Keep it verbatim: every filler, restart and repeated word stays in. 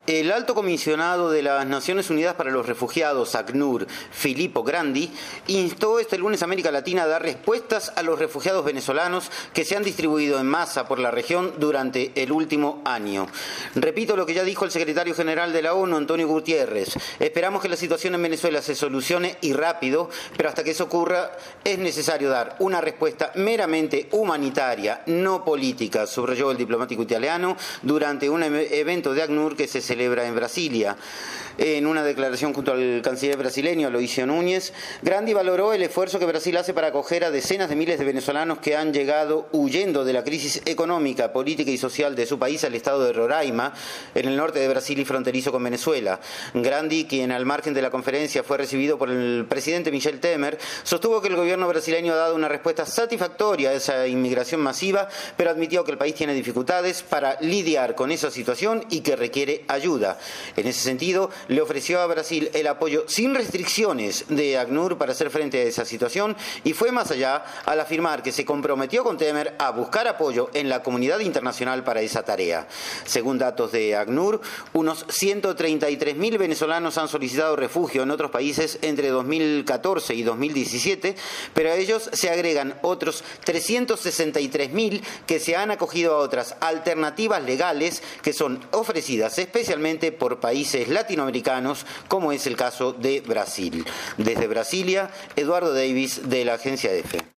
El alto comisionado de las Naciones Unidas para los Refugiados, ACNUR, Filippo Grandi, instó este lunes a América Latina a dar respuestas a los refugiados venezolanos que se han distribuido en masa por la región durante el último año. Repito lo que ya dijo el secretario general de la ONU, Antonio Guterres. Esperamos que la situación en Venezuela se solucione y rápido, pero hasta que eso ocurra es necesario dar una respuesta meramente humanitaria, no política, subrayó el diplomático italiano durante un evento de ACNUR que se celebra en Brasilia. En una declaración junto al canciller brasileño Aloysio Núñez, Grandi valoró el esfuerzo que Brasil hace para acoger a decenas de miles de venezolanos que han llegado huyendo de la crisis económica, política y social de su país al estado de Roraima, en el norte de Brasil y fronterizo con Venezuela. Grandi, quien al margen de la conferencia fue recibido por el presidente Michel Temer, sostuvo que el gobierno brasileño ha dado una respuesta satisfactoria a esa inmigración masiva, pero admitió que el país tiene dificultades para lidiar con esa situación y que requiere ayuda. En ese sentido, le ofreció a Brasil el apoyo sin restricciones de ACNUR para hacer frente a esa situación y fue más allá al afirmar que se comprometió con Temer a buscar apoyo en la comunidad internacional para esa tarea. Según datos de ACNUR, unos ciento treinta y tres mil venezolanos han solicitado refugio en otros países entre dos mil catorce y dos mil diecisiete, pero a ellos se agregan otros trescientos sesenta y tres mil que se han acogido a otras alternativas legales que son ofrecidas especialmente por países latinoamericanos, como es el caso de Brasil. Desde Brasilia, Eduardo Davis, de la agencia EFE.